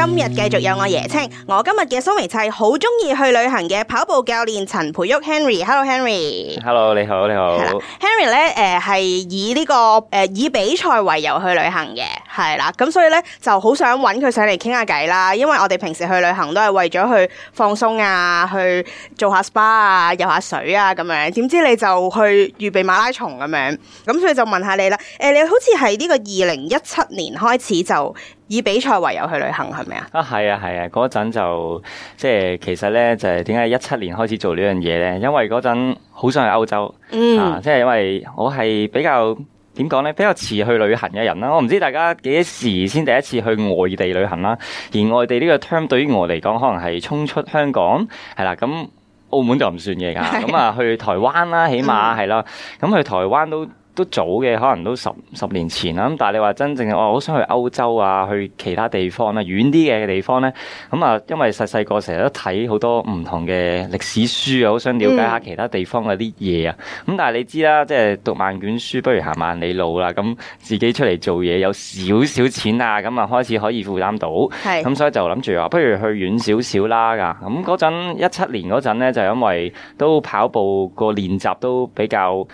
今日繼續有我椰青，我今日嘅蘇眉契好中意去旅行嘅跑步教練陳培煜 Henry。Hello Henry。Hello 你好。 係啦 ，Henry 咧係以呢個以比賽為由去旅行嘅，係啦，咁所以咧就好想揾佢上嚟傾下偈啦，因為我哋平時去旅行都係為咗去放鬆啊，去做下 SPA 啊，游下水啊咁樣，點知你就去預備馬拉松咁樣，咁所以就問下你啦，你好似係呢個2017年開始就以比賽為由去旅行係咪啊？ 係啊，嗰陣就即係其實咧就係點解17年開始做呢樣嘢咧？因為嗰陣好想去歐洲，即係因為我係比較點講咧，比較遲去旅行嘅人啦。我唔知大家幾時先第一次去外地旅行啦。而外地呢個 term 對於我嚟講，可能係衝出香港係啦。咁澳門就唔算嘢㗎。咁啊去台灣啦，起碼係啦。咁去台灣都早嘅，可能都十年前啦。咁但係你話真正我好想去歐洲啊，去其他地方啦，遠啲嘅地方咧。咁啊，因為細個成日都睇好多唔同嘅歷史書啊，好想了解下其他地方嗰啲嘢啊。咁但係你知啦，即係讀萬卷書不如行萬里路啦。咁自己出嚟做嘢有少少錢啊，咁啊開始可以負擔到。係。咁所以就諗住話，不如去遠少少啦㗎。咁嗰陣17年嗰陣咧，就因為都跑步個練習都比較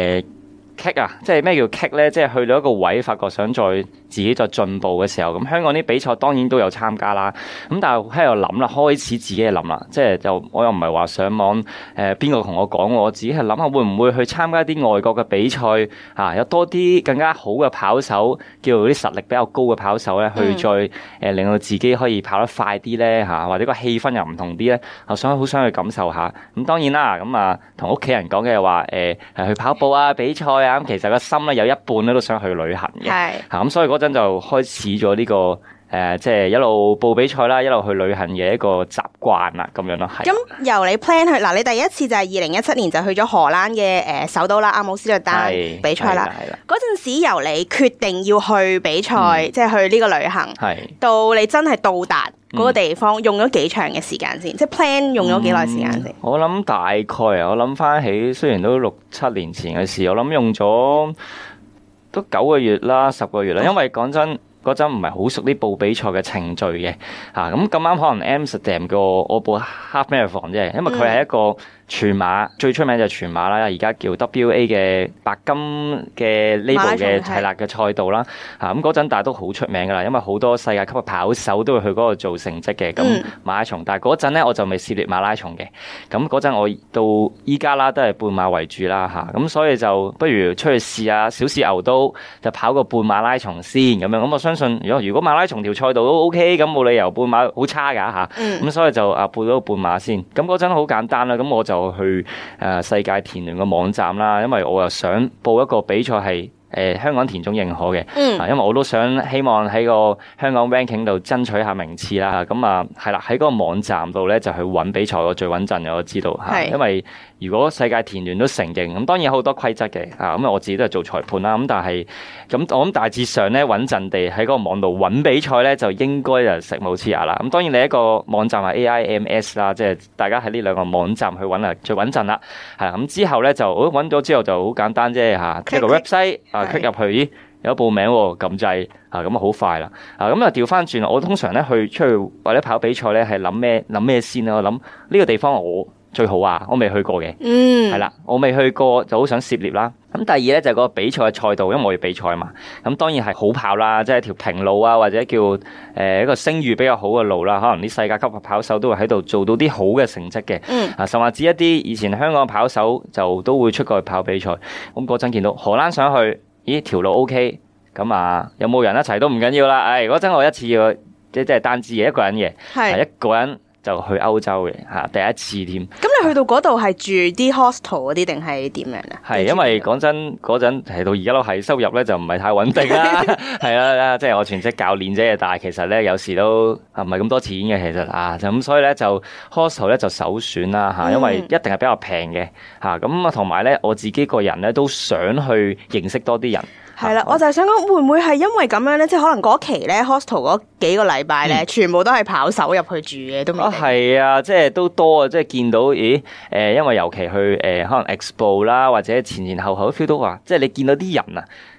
kick 啊，即係咩叫 kick 咧？即係去到一個位，發覺想自己再進步嘅時候，咁香港啲比賽當然都有參加啦。咁但係喺度諗啦，開始自己諗啦，即係我又唔係話上網邊個同我講，我自己係諗下會唔會去參加一啲外國嘅比賽啊？有多啲更加好嘅跑手，叫做啲實力比較高嘅跑手咧，去再令到自己可以跑得快啲咧嚇，或者個氣氛又唔同啲咧。我好想去感受下。咁當然啦，咁啊同屋企人講嘅話去跑步啊比賽啊。咁其實個心咧有一半咧都想去旅行嘅，係咁所以嗰陣就開始咗呢個即係一路報比賽啦，一路去旅行嘅一個習慣啦，咁樣咯。係。咁由你 plan 去嗱，你第一次就係2017年就去咗荷蘭嘅首都啦，阿姆斯特丹比賽啦。嗰陣時由你決定要去比賽，即係去呢個旅行，到你真係到達嗰個地方，用咗幾長嘅時間先？即係 plan 用咗幾耐時間先？ 我諗大概我諗翻起，雖然都6-7年前嘅事，我諗用咗都9個月啦、10個月啦，因為講真。嗰陣唔係好熟啲報比賽嘅程序嘅，咁咁啱可能 Amsterdam 個我報 Half Marathon 啫，因為佢係一個全馬，最出名就係全馬啦，而家叫 WA 嘅白金嘅 label 嘅係啦嘅賽道啦，咁嗰陣但係都好出名噶啦，因為好多世界級嘅跑手都會去嗰度做成績嘅，咁馬拉松，但係嗰陣咧我就未涉獵馬拉松嘅，咁嗰陣我到依家啦都係半馬為主啦，咁所以就不如出去試下小試牛刀，就跑個半馬拉松先咁樣，咁我相信如果馬拉松條賽道都 OK， 咁冇理由半馬好差噶咁所以就報咗個半馬先。咁嗰陣好簡單啦，咁我就去世界田聯嘅網站啦，因為我又想報一個比賽係香港田總認可嘅，因為我都希望喺個香港 ranking 度爭取下名次啦。咁係啦，喺嗰個網站度咧就去揾比賽，我最穩陣嘅，我知道因為如果世界田聯都承認，咁當然有好多規則嘅，咁我自己都係做裁判啦。咁但係咁我諗大致上咧穩陣地喺嗰個網度揾比賽咧，就應該就食冇黐牙啦。咁當然你一個網站係 AIMS 啦，即係大家喺呢兩個網站去揾最穩陣啦。係啦，咁之後咧就揾咗之後就好簡單啫嚇，一個 website click 入去，咦有報名喎，撳掣咁啊好快啦。咁啊調翻轉，我通常咧出去或者跑比賽咧係諗咩先咧？我諗呢個地方我最好啊，我未去過嘅，係啦，我未去過就好想涉獵啦。咁第二咧就係個比賽嘅賽道，因為我要比賽嘛，咁當然係好跑啦，即係條平路啊，或者叫一個聲譽比較好嘅路啦，可能啲世界級嘅跑手都會喺度做到啲好嘅成績嘅，甚至一啲以前香港嘅跑手就都會出過去跑比賽。咁嗰陣見到荷蘭上去，咦條路 OK， 咁有冇人一齊都唔緊要啦。嗰陣我一次要即係單支嘅一個人嘅，係一個人。就去歐洲嘅第一次添。咁你去到嗰度係住啲 hostel 嗰啲定係點樣啊？ 係因為講真嗰陣提到而家都係收入咧就唔係太穩定啦，係啦，即係我全職教練啫，但係其實咧有時都唔係咁多錢嘅，其實就咁，所以咧就 hostel 咧就首選啦因為一定係比較平嘅咁同埋咧我自己個人咧都想去認識多啲人。 係啦，我就係想講，會唔會係因為咁樣咧？即係可能嗰期咧 hostel 嗰幾個禮拜咧，全部都係跑手入去住嘅，都未定。 係啊，即係都多啊！即係見到，因為尤其去可能 Expo 啦，或者前後都 feel 到話，即係你見到啲人啊，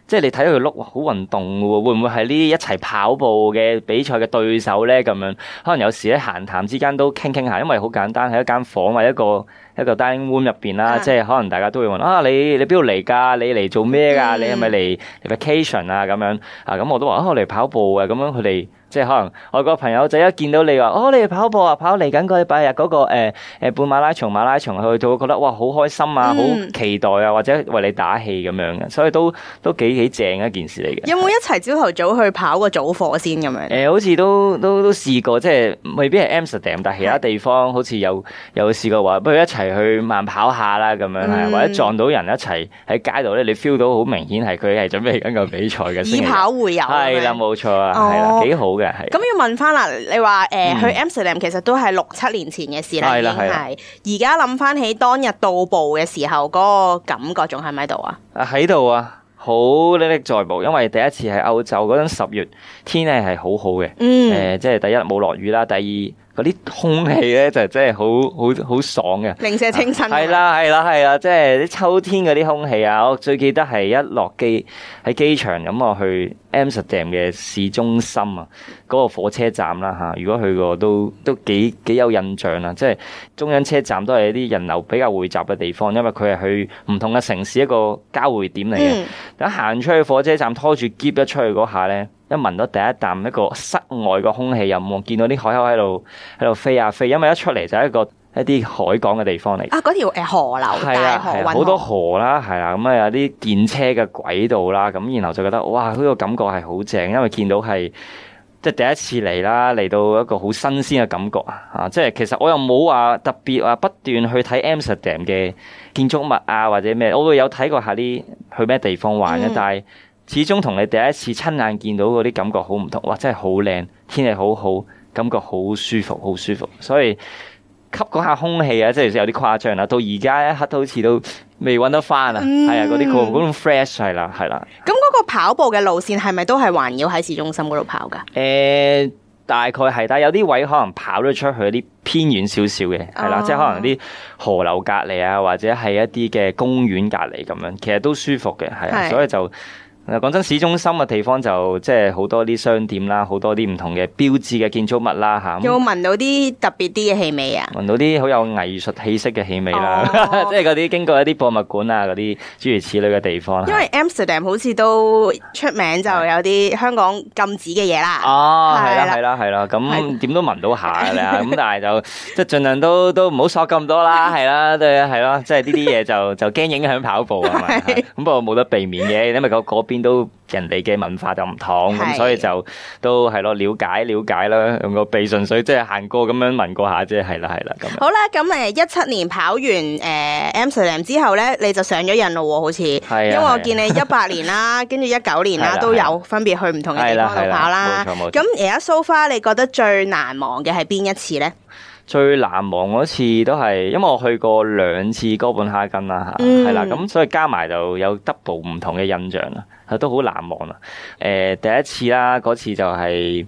即係你睇到佢碌好運動嘅喎，會唔會係呢啲一齊跑步嘅比賽嘅對手咧？咁樣可能有時喺閒談之間都傾傾下，因為好簡單喺一間房或者一個 dining room 入邊啦，即係可能大家都會問啊，你邊度嚟㗎？你嚟做咩㗎？你係咪嚟 vacation 啊？咁樣啊，咁我都話我嚟跑步啊，咁樣佢哋。即係可能外國朋友仔一見到你話，你哋跑步啊，跑嚟緊個禮拜日嗰個半馬拉松，佢就會覺得哇好開心啊，好期待啊，或者為你打氣咁樣嘅，所以都幾正一件事嚟嘅。 有冇一齊朝頭早去跑個早課先咁樣？ 好似都試過，即係未必係 Amsterdam，但係其他地方好似有試過話，不如一齊去慢跑下啦咁樣，或者撞到人一齊喺街度咧，你 feel 到好明顯係佢係準備緊個比賽嘅。 以跑會友係啦，冇錯啊，係啦，幾好。 咁要問翻啦，你話去 Amsterdam 其實都係6-7年前嘅事啦，已經係。而家諗翻起當日到步嘅時候，嗰個感覺仲喺唔喺度啊？ 喺度啊，好歷歷在目。因為第一次喺歐洲嗰陣10月，天氣係好好嘅。即係第一冇落雨啦，第二。嗰啲空氣咧就真係好爽嘅， 零舍清新。 係啦，即係啲秋天嗰啲空氣啊！我最記得係一落機喺機場咁，我去 Amsterdam 嘅市中心啊，嗰個火車站啦嚇。如果去過都幾有印象啦。即係中央車站都係一啲人流比較匯集嘅地方，因為佢係去唔同嘅城市一個交匯點嚟嘅。等行出去火車站拖住篋一出去嗰下咧，一聞到第一啖一個室外個空氣，又望見到啲海鷗喺度飛啊飛，因為一出嚟就係一啲海港嘅地方嚟。 嗰條河流大河運河好多河啦，係啦，咁啊有啲電車嘅軌道啦，咁然後就覺得哇，呢個感覺係好正，因為見到係即係第一次嚟啦，嚟到一個好新鮮嘅感覺啊！即係其實我又冇話特別話不斷去睇 Amsterdam 嘅建築物啊或者咩，我會有睇過下啲去咩地方玩嘅，但係始終同你第一次親眼見到嗰啲感覺好唔同，哇！真係好靚，天氣好好，感覺好舒服，好舒服。所以吸嗰下空氣啊，即係有啲誇張啦。到而家一刻都好似都未揾得翻啊，係啊，嗰種 fresh 係啦。咁嗰個跑步嘅路線係咪都係環繞喺市中心嗰度跑㗎？ 大概係，但係有啲位可能跑咗出去一啲偏遠少少嘅，係啦，即係可能啲河流隔離啊，或者係一啲嘅公園隔離咁樣，其實都舒服嘅，係啊，所以就。講真，市中心嘅地方就即係好多啲商店啦，好多啲唔同嘅標誌嘅建築物啦嚇。 有冇聞到啲特別啲嘅氣味啊？ 聞到啲好有藝術氣息嘅氣味啦，即係嗰啲經過一啲博物館啊，嗰啲諸如此類嘅地方。 因為 Amsterdam 好似都出名就有啲香港禁止嘅嘢啦。 係啦，咁點都聞到下㗎啦。咁但係就即係盡量都唔好索咁多啦，係啦，係咯，即係呢啲嘢就驚影響跑步啊嘛。咁不過冇得避免嘅，因為嗰邊都人哋嘅文化就唔同，咁所以就都係咯，了解啦，用個鼻順水即係行過咁樣聞過下啫，係啦咁。 好啦，咁17年跑完Amsterdam 之後咧，你就上咗癮咯喎，好似，因為我見你18年啦，跟住19年啦，都有分別去唔同嘅地方度跑啦。冇錯。咁而家 so far 你覺得最難忘嘅係邊一次咧？ 最難忘嗰次都係，因為我去過2次哥本哈根啦嚇，係啦，咁所以加埋就有 double 唔同嘅印象啦，都好難忘啦。第一次啦，嗰次就係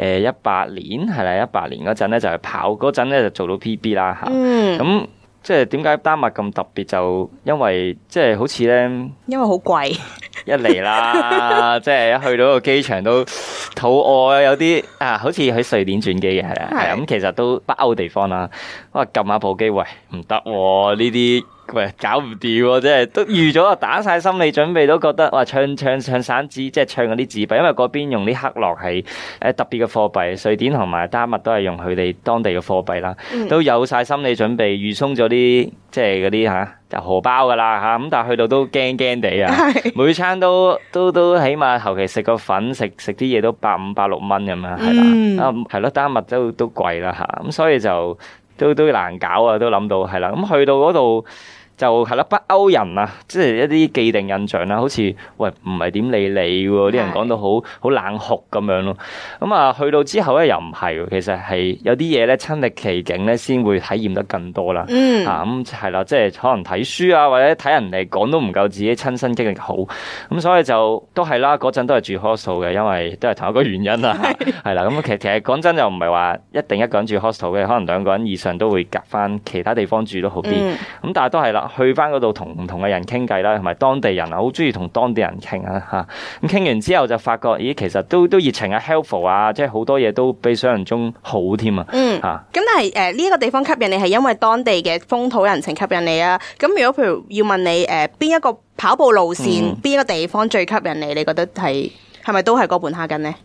18年，係啦，18年嗰陣咧就係跑嗰陣咧就做到 PB 啦嚇，咁。即係點解丹麥咁特別？就因為即係好似咧， 因為好貴。 一嚟啦，即係一去到個機場都肚餓，有啲好似喺瑞典轉機嘅，係啊，咁其實都北歐地方啦。我撳下部機，喂，唔得喎，呢啲。喂，搞唔掂喎！即係都預咗啊，打晒心理準備，都覺得哇，唱散紙，即係唱嗰啲紙幣，因為嗰邊用啲克洛係特別嘅貨幣，瑞典同埋丹麥都係用佢哋當地嘅貨幣啦，都有晒心理準備，預鬆咗啲即係嗰啲就荷包噶啦嚇，咁但係去到都驚地啊，每餐都起碼求其食個粉食啲嘢都150-160蚊咁樣，係啦，係咯，丹麥都貴啦嚇，咁所以就都難搞啊，都諗到係啦，咁去到嗰度。就係啦，北歐人啊，即係一啲既定印象啦，好似喂唔係點理你喎，啲人講到好冷酷咁樣咯。咁啊，去到之後咧又唔係喎，其實係有啲嘢咧親歷其境咧先會體驗得更多啦。咁係啦，即係可能睇書啊，或者睇人哋講都唔夠自己親身經歷好。咁所以就都係啦，嗰陣都係住 hostel 嘅，因為都係同一個原因啦。係啦，咁其實講真又唔係話一定一個人住 hostel 嘅，可能2個人以上都會夾翻其他地方住都好啲。咁但係都係啦。 去翻嗰度同唔同嘅人傾偈啦，同埋當地人啊，好中意同當地人傾啊嚇。咁傾完之後就發覺，咦，其實都熱情啊 helpful 啊，即係好多嘢都比想象中好添啊。 咁但係呢一個地方吸引你係因為當地嘅風土人情吸引你啊。咁如果譬如要問你邊一個跑步路線，邊一個地方最吸引你？你覺得係咪都係哥本哈根呢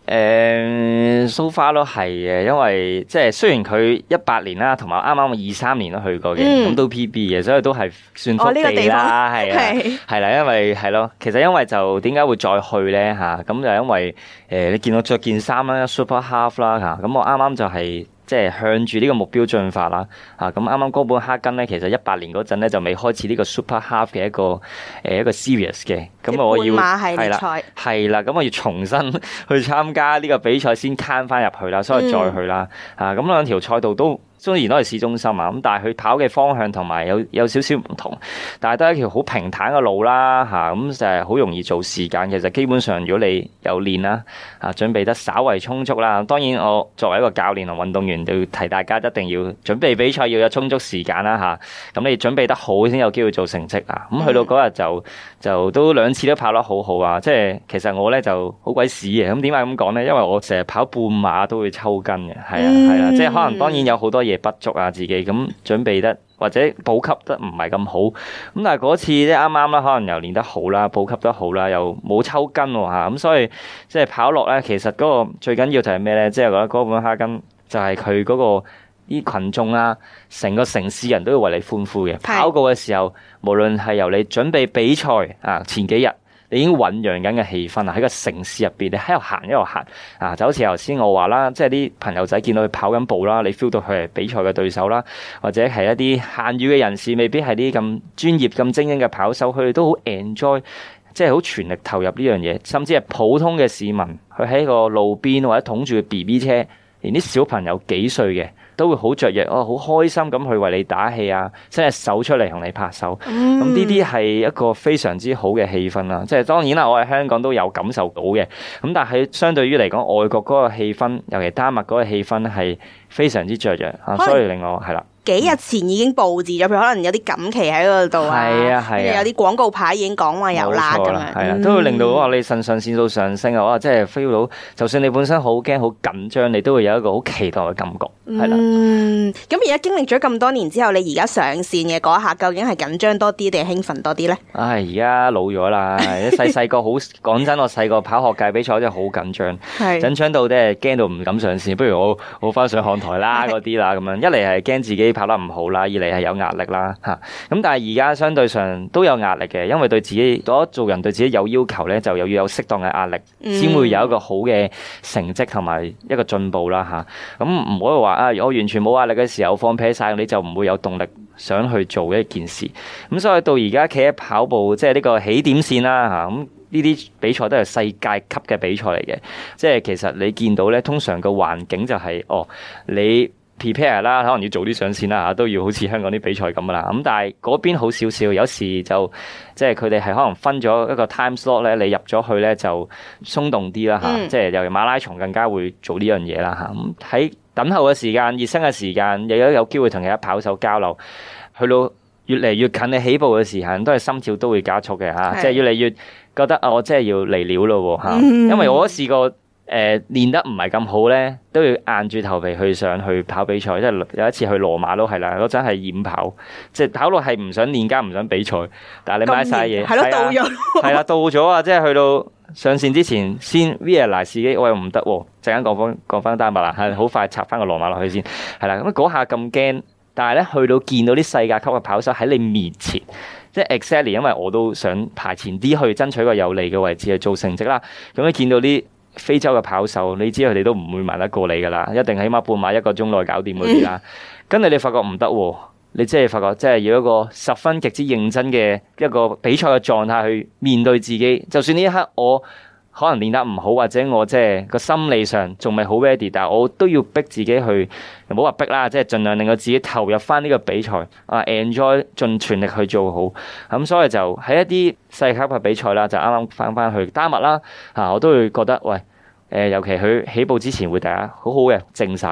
？so far 都係嘅，因為即係雖然佢18年啦，同埋啱啱23年都去過嘅，咁都 PB 嘅，所以都係算福地啦，係啦，因為係咯，其實因為就點解會再去咧嚇？咁就因為你見我着件衫啦 ，Super Half 啦嚇，咁我啱啱就係。即係向住呢個目標進發啦，咁啱啱哥本哈根咧，其實18年嗰陣咧就未開始呢個 Super Half 嘅一個 series 嘅，咁我要係啦，咁我要重新去參加呢個比賽先攤翻入去啦，所以再去啦，咁兩條賽道都。雖然都係市中心啊，咁但係佢跑嘅方向同埋有少少唔同，但係都係一條好平坦嘅路啦，咁就係好容易做時間。其實基本上如果你有練啦，準備得稍為充足啦，當然我作為一個教練同運動員，就要提大家一定要準備比賽要有充足時間啦，咁你準備得好先有機會做成績啊。咁去到嗰日就都2次都跑得好好啊，即係其實我咧就好鬼屎嘅。咁點解咁講咧？因為我成日跑半馬都會抽筋嘅，係啊，即係可能當然有好多嘢不足啊，自己咁準備得或者補給得唔係咁好，咁但係嗰次咧啱啱啦，可能又練得好啦，補給得好啦，又冇抽筋喎，咁所以即係跑落咧，其實嗰個最緊要就係咩咧？即係覺得哥本哈根就係佢嗰個啲群眾啦，成個城市人都要為你歡呼嘅。跑過嘅時候，無論係由你準備比賽前幾日。你已經醖釀緊嘅氣氛啊！喺個城市入邊，你喺度行一路行就好似頭先我話啦，即係啲朋友仔見到佢跑緊步啦，你 feel 到佢係比賽嘅對手啦，或者係一啲閒餘嘅人士，未必係啲咁專業、咁精英嘅跑手，佢哋都好 enjoy，即係好全力投入呢樣嘢，甚至係普通嘅市民，佢喺個路邊或者捅住個 BB 車，連啲小朋友幾歲嘅。都會好雀躍，好開心咁去為你打氣啊，伸隻手出嚟同你拍手。咁呢啲係一個非常之好嘅氣氛啦。即係當然啦，我喺香港都有感受到嘅。咁但係相對於嚟講，外國嗰個氣氛，尤其丹麥嗰個氣氛係非常之雀躍，所以令我係啦。 幾日前已經佈置咗，譬如可能有啲錦旗喺嗰度啊，有啲廣告牌已經講話有啦咁樣， 係啊，都會令到你腎上腺素上升啊！即係 feel 到，就算你本身好驚、好緊張，你都會有一個好期待嘅感覺，係啦。 咁而家經歷咗咁多年之後，你而家上線嘅嗰一下，究竟係緊張多啲定係興奮多啲咧？ 而家老咗啦，細個好講真，我細個跑學界比賽真係好緊張，緊張到即係驚到唔敢上線。不如我翻上看台啦嗰啲啦咁樣，一嚟係驚自己跑得唔好啦，二嚟係有壓力啦嚇。咁但係而家相對上都有壓力嘅，因為對自己做人對自己有要求咧，就又要有適當嘅壓力，先會有一個好嘅成績同埋一個進步啦嚇。咁唔好話我完全冇壓力嘅時候放撇晒，你就唔會有動力想去做一件事。咁所以到而家企喺跑步即係呢個起點線啦嚇。咁呢啲比賽都係世界級嘅比賽嚟嘅，即係其實你見到咧，通常個環境就係你prepare 啦，可能要早啲上線啦，都要好似香港啲比賽咁噶啦。咁但係嗰邊好少少，有時就即係佢哋係可能分咗一個 time slot 咧，你入咗去咧就鬆動啲啦嚇。即係尤其馬拉松更加會做呢樣嘢啦嚇。咁喺等候嘅時間、熱身嘅時間，亦都有機會同其他跑手交流，去到越嚟越近你起步嘅時間，都係心跳都會加速嘅嚇。即係越嚟越覺得我真係要嚟料咯嚇。因為我都試過。練得唔係咁好咧，都要硬住頭皮去上去跑比賽。即係有一次去羅馬都係啦，嗰陣係驗跑，即係跑到係唔想練加唔想比賽，但係你買晒嘢， 係咯到咗， 係啦到咗啊！即係去到上線之前先 realize 自己我又唔得喎，陣間講翻丹麥啦，係好快插翻個羅馬落去先，係啦咁嗰下咁驚，但係咧去到見到啲世界級嘅跑手喺你面前。即係 exactly， 因為我都想排前啲去爭取個有利嘅位置去做成績啦。咁你見到啲非洲嘅跑手，你知佢哋都唔會慢得過你噶啦，一定起碼半馬1個鐘內搞掂嗰啲啦。跟住你發覺唔得喎，你即係發覺即係要一個十分極之認真嘅一個比賽嘅狀態去面對自己。就算呢一刻我可能練得唔好，或者我即係個心理上仲未好 ready， 但係我都要逼自己去，唔好話逼啦，即係盡量令我自己投入翻呢個比賽，enjoy 盡全力去做好。咁所以就喺一啲世界級嘅比賽啦，就啱啱翻去丹麥啦，我都會覺得喂，尤其佢起步之前會大家好好嘅靜晒。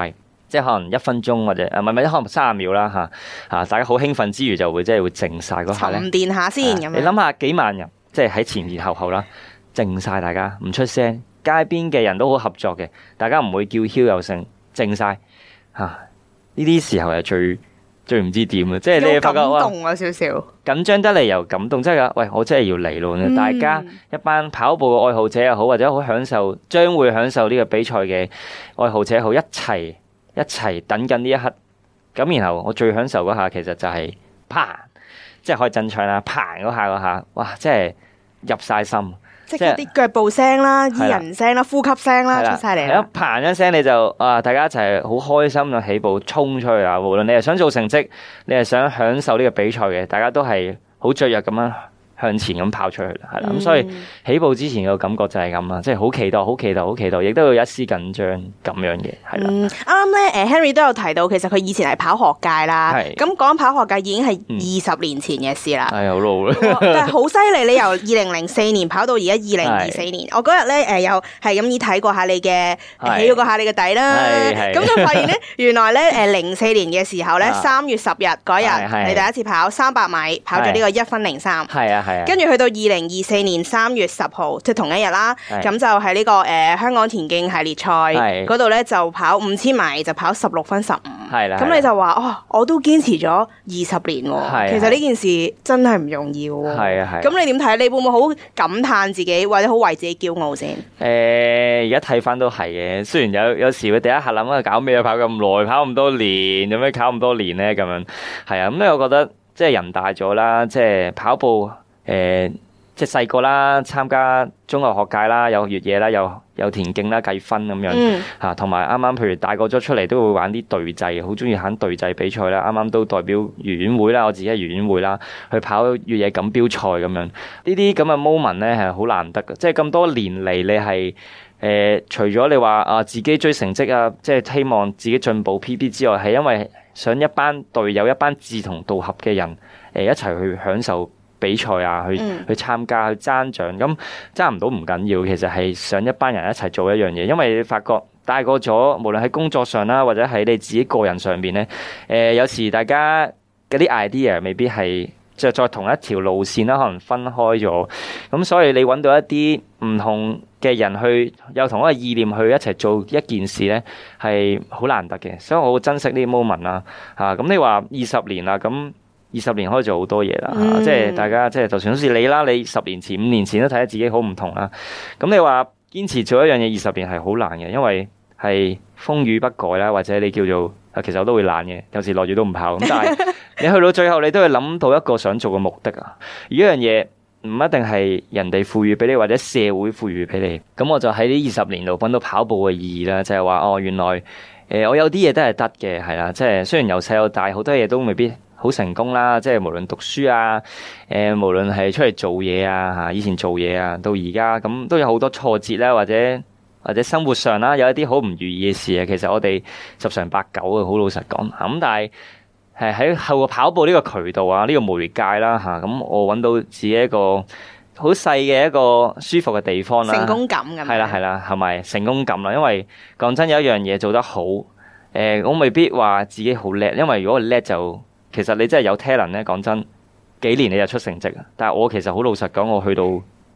即係可能1分鐘或者唔係可能30秒啦大家好興奮之餘就會即係會靜晒嗰下咧， 沉澱下先咁樣。 你諗下幾萬人，即係喺前後啦，靜晒大家唔出聲，街邊嘅人都好合作嘅，大家唔會叫囂又盛，靜晒呢啲時候係最唔知點啊！即係你發覺感動啊少少， 緊張得嚟又感動，即係喂我真係要嚟咯！大家一班跑步嘅愛好者又好，或者好將會享受呢個比賽嘅愛好者好，一齊等緊呢一刻。咁然後我最享受嗰下其實就係砰，即係開真槍啦，砰嗰下，哇！即係入晒心。 即係啲腳步聲啦、耳人聲啦、呼吸聲啦出晒嚟啦， 一砰一聲你就大家一齊好開心咁起步衝出去啊！無論你係想做成績，你係想享受呢個比賽嘅，大家都係好雀躍咁樣向前咁跑出去啦，係啦，咁所以起步之前嘅感覺就係咁啦，即係好期待，亦都有一絲緊張咁樣嘅，係啦。 啱啱咧，Henry 都有提到，其實佢以前係跑學界啦，咁講跑學界已經係20年前嘅事啦， 係好老啦， 但係好犀利，你由2004年跑到而家2024年，我嗰日咧又係咁意睇過下你嘅起過下你嘅底啦，咁就發現咧，原來咧04年嘅時候咧3月10日嗰日，你第一次跑300米，跑咗呢個1分03，係啊。跟住去到2024年3月10號，即係同一日啦。咁就係呢個香港田徑系列賽嗰度咧，就跑5000米，就跑16分15。係啦。咁你就話我都堅持咗20年喎。其實呢件事真係唔容易喎。係啊係。咁你點睇？你會唔會好感嘆自己，或者好為自己驕傲先？ 而家睇翻都係嘅。雖然有時會第一下諗啊，搞咩跑咁耐，跑咁多年，有咩考咁多年咧？咁樣係啊。咁咧，我覺得即係人大咗啦，即係跑步。即係細個啦，參加中學學界啦，有越野啦，有田徑啦，計分咁樣吓，同埋啱啱譬如大個咗出嚟都會玩啲隊際，好中意玩隊際比賽啦。啱啱都代表愉園會啦，我自己係愉園會啦，去跑越野錦標賽咁樣。呢啲咁嘅 moment 咧係好難得嘅，即係咁多年嚟你係除咗你話自己追成績啊，即係希望自己進步 PB 之外，係因為想一班隊友、一班志同道合嘅人一齊去享受比賽啊，去參加去爭獎，咁爭唔到唔緊要，其實係想一班人一齊做一樣嘢，因為你發覺大個咗，無論喺工作上啦，或者喺你自己個人上邊咧，有時大家嗰啲 idea 未必係即係在同一條路線啦，可能分開咗，咁所以你揾到一啲唔同嘅人去有同一個意念去一齊做一件事咧，係好難得嘅，所以我好珍惜呢啲 moment 啦，咁你話20年啦，咁。20年可以做好多嘢啦，即係大家即係就算好似你啦，你10年前、5年前都睇得自己好唔同啦。咁你話堅持做一樣嘢20年係好難嘅，因為係風雨不改啦，或者你叫做其實我都會懶嘅，有時落雨都唔跑。咁但係你去到最後，你都會諗到一個想做嘅目的啊。而呢樣嘢唔一定係人哋賦予俾你，或者社會賦予俾你。咁我就喺呢20年度揾到跑步嘅意義啦，就係話原來我有啲嘢都係得嘅，係啦，即係雖然由細到大好多嘢都未必好成功啦，即係無論讀書啊，無論係出嚟做嘢啊，以前做嘢啊，到而家咁都有好多挫折啦，或者生活上啦，有一啲好唔如意嘅事啊。其實我哋十常八九啊，好老實講咁，但係喺後個跑步呢個渠道啊，呢個媒介啦咁我揾到自己一個好細嘅一個舒服嘅地方啦， 成功感咁樣。 係啦，係咪成功感啦？因為講真，有一樣嘢做得好，我未必話自己好叻，因為如果我叻就其實你真係有 talent 咧，講真，幾年你就出成績啊！但係我其實好老實講，我去到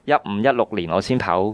15、16年我先跑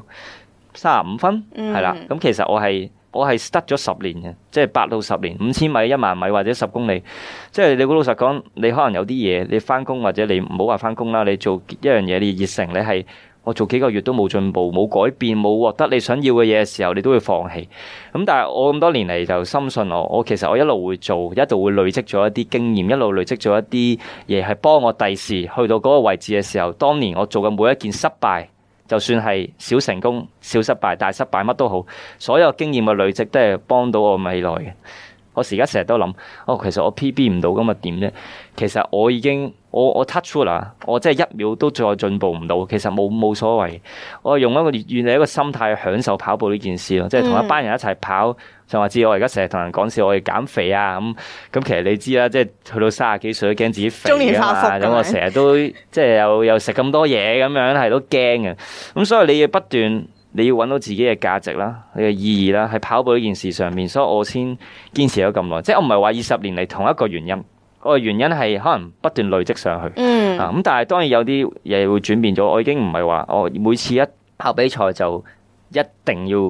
35分，係啦。咁其實我係 stuck 咗10年嘅，即係8到10年，5000米、1萬米或者10公里。即係你好老實講，你可能有啲嘢，你翻工或者你唔好話翻工啦，你做一樣嘢，你熱誠，你係我做幾個月都冇進步、冇改變、冇獲得你想要嘅嘢嘅時候，你都會放棄。咁但係我咁多年嚟就深信我其實我一路會做，一路會累積咗一啲經驗，一路累積咗一啲嘢係幫我第時去到嗰個位置嘅時候，當年我做嘅每一件失敗，就算係小成功、小失敗、大失敗乜都好，所有經驗嘅累積都係幫到我未來嘅。我而家成日都諗，其實我 PB 唔到咁啊點啫？其實我已經我 touch wood 啦，我真係1秒都再進步唔到，其實冇所謂。我用一個願意一個心態去享受跑步呢件事咯，即係同一班人一齊跑。就話知我而家成日同人講笑，我要減肥啊咁其實你知啦，即係去到30幾歲都驚自己肥啊嘛，咁我成日都即係又食咁多嘢咁樣，係都驚嘅。咁所以你要不斷你要揾到自己嘅價值啦，你嘅意義啦，喺跑步呢件事上面，所以我先堅持咗咁耐。即係我唔係話20年嚟同一個原因，個原因係可能不斷累積上去。咁但係當然有啲嘢會轉變咗，我已經唔係話我每次一跑比賽就一定要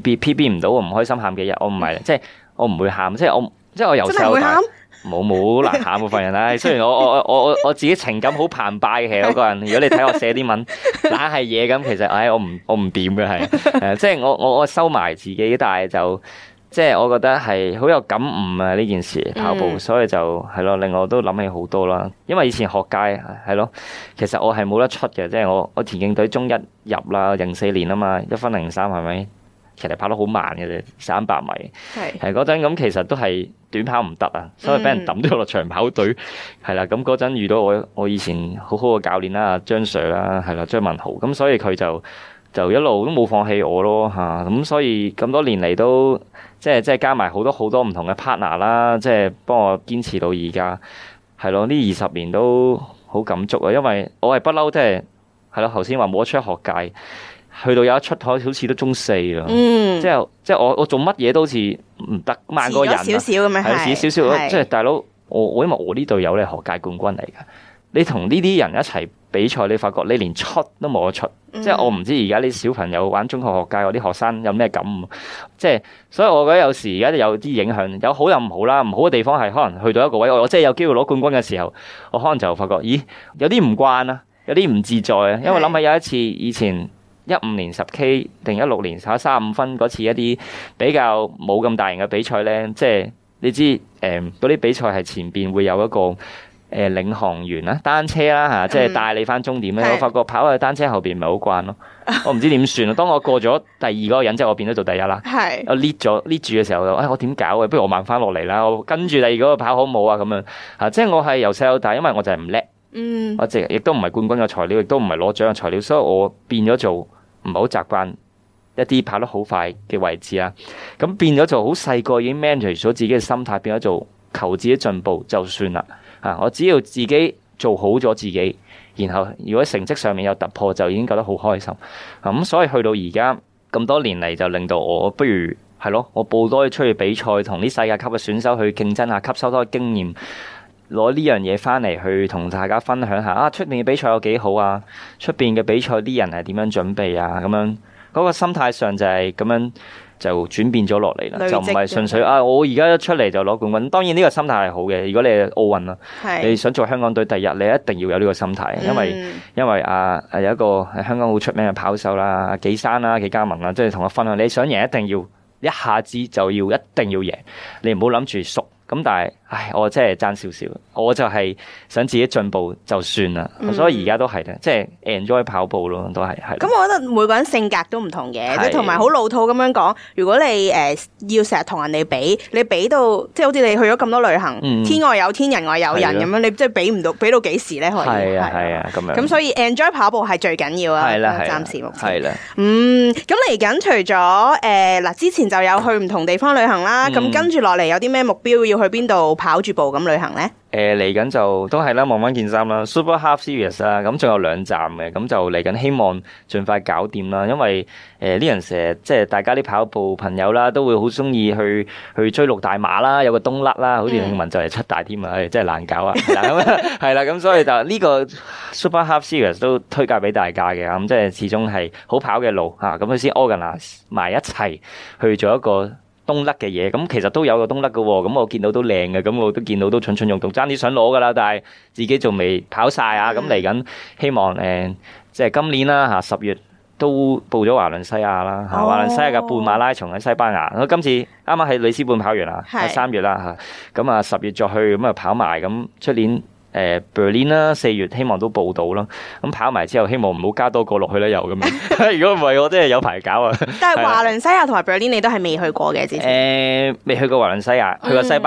PB 唔到我唔開心喊幾日，我唔係，即係我唔會喊，即係我由細到大。冇難喊嗰份人啦，雖然我自己情感好澎湃嘅嗰個人，如果你睇我寫啲文，懶係嘢咁，其實我唔掂嘅係，即係我收埋自己，但係就即係我覺得係好有感悟啊呢件事跑步，所以就係咯，令我都諗起好多啦。因為以前學界係咯，其實我係冇得出嘅，即係我田徑隊中一入啦，04年啊嘛，1分03係咪？其實跑得好慢嘅啫，300米係嗰陣咁，其實都係短跑唔得啊，所以俾人抌咗落長跑隊係啦。咁嗰陣遇到我以前好好嘅教練啦，張 Sir 啦，係啦，張文豪咁，所以佢就一路都冇放棄我咯嚇。咁所以咁多年嚟都即係加埋好多唔同嘅 partner 啦，即係幫我堅持到而家係咯。呢20年都好感觸啊，因為我係不嬲，即係咯頭先話冇得出學界。去到有一出好似都中4啦，即係我做乜嘢都好似唔得，慢過人啊， 少少咁樣係， 少少，即係大佬，我因為我呢隊友咧學界冠軍嚟㗎，你同呢啲人一齊比賽，你發覺你連出都冇得出，即係我唔知而家啲小朋友玩中學學界嗰啲學生有咩感悟，即係所以我覺得有時而家有啲影響，有好有唔好啦，唔好嘅地方係可能去到一個位，我真係有機會攞冠軍嘅時候，我可能就發覺，咦，有啲唔慣啊，有啲唔自在啊，因為諗起有一次以前。15年10K 定16年跑35分嗰次一啲比較冇咁大型嘅比賽咧，即係你知嗰啲比賽係前邊會有一個領航員啦、單車啦嚇，即係帶你翻終點咧。我發覺跑喺單車後邊唔係好慣咯，我唔知點算啊。當我過咗第2嗰個人，即係我變咗做第1啦。我 lead 住嘅時候就，我點搞啊？不如我慢翻落嚟啦，我跟住第2嗰個跑好冇啊咁樣嚇。即係我係由細到大，因為我就係唔叻，我亦都唔係冠軍嘅材料，亦都唔係攞獎嘅材料，所以我變咗做。唔係好習慣一啲跑得好快嘅位置啦，咁變咗就好細個已經 manage 咗自己嘅心態，變咗做求自己進步就算啦。我只要自己做好咗自己，然後如果成績上面有突破，就已經覺得好開心。咁所以去到而家咁多年嚟，就令到我不如係咯，我報多啲出去比賽，同啲世界級嘅選手去競爭下，吸收多啲經驗。攞呢樣嘢翻嚟去同大家分享下出面嘅比賽有幾好啊！出邊嘅比賽啲人係點樣準備啊？咁樣嗰個心態上就係咁樣就轉變咗落嚟啦，就唔係純粹我而家一出嚟就攞冠軍。當然呢個心態係好嘅。如果你係奧運啦，你想做香港隊第1，你一定要有呢個心態，因為有一個香港好出名嘅跑手啦，紀山啦、紀嘉文啦，即係同我分享，你想贏一定要一下子就要一定要贏，你唔好諗住縮。咁但係，我真係爭少少，我就係想自己進步就算啦。所以而家都係咧，即係 enjoy 跑步咯，都係。 咁我覺得每個人性格都唔同嘅，即係同埋好老土咁樣講。如果你要成日同人哋比，你比到即係好似你去咗咁多旅行，天外有天，人外有人咁樣，你即係比到幾時咧？可以係啊咁樣。 咁所以 enjoy 跑步係最緊要啊！ 係啦， 暫時目前係啦。 咁嚟緊除咗嗱，之前就有去唔同地方旅行啦。咁跟住落嚟有啲咩目標要去邊度跑住步咁旅行咧？ 嚟緊就都係啦，望翻件衫啦 ，Super Half Series 啦，咁仲有2站嘅，咁就嚟緊希望盡快搞掂啦。因為啲人成日即係大家啲跑步朋友啦，都會好中意去追6大馬啦，有個冬甩啦，好似聽聞就嚟7大添啊，真係難搞啊！係啦，咁所以就呢個 Super Half Series 都推介俾大家嘅，咁即係始終係好跑嘅路嚇，咁佢先 organize 埋一齊去做一個冬甩嘅嘢，咁其實都有個冬甩嘅喎，咁我見到都靚嘅，咁我都見到都蠢蠢欲動，爭啲想攞噶啦，但係自己仲未跑晒啊，咁嚟緊希望即係今年啦嚇10月都報咗華倫西亞啦，華倫西亞嘅半馬拉松喺西班牙，今次啱啱喺里斯本跑完啦，3月啦嚇，咁啊10月再去咁啊跑埋，咁出年Berlin 啦，4月希望都報到啦。咁跑埋之後，希望唔好加多個落去啦，又咁樣。如果唔係，我真係有排搞啊。但係華倫西亞同埋 Berlin 你都係未去過嘅之前。 未去過華倫西亞，去過西班牙，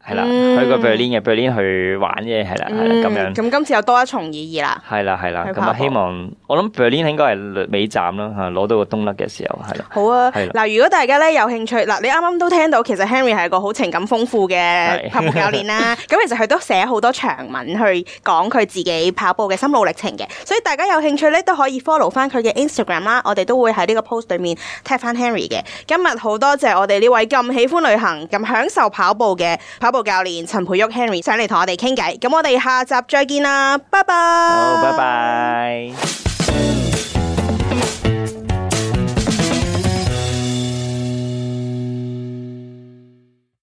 係啦，去過 Berlin 去玩嘅，係啦，咁樣。 咁今次又多一重意義啦。 係啦，咁啊希望我諗 Berlin 應該係尾站啦嚇，攞到個冬甩嘅時候係啦。 好啊， 係啦嗱，如果大家咧有興趣，嗱，你啱啱都聽到，其實 Henry 係個好情感豐富嘅跑步教練啦。咁其實佢都寫好多長文去講佢自己跑步嘅心路歷程嘅，所以大家有興趣咧都可以 follow 翻佢嘅 Instagram 啦。我哋都會喺呢個 post 裏面 tag 翻 Henry 嘅。今日好多謝我哋呢位咁喜歡旅行、咁享受跑步嘅跑步教練陳培旭 Henry 上嚟同我哋傾偈。咁我哋下集再見啦，拜拜。 好，拜拜。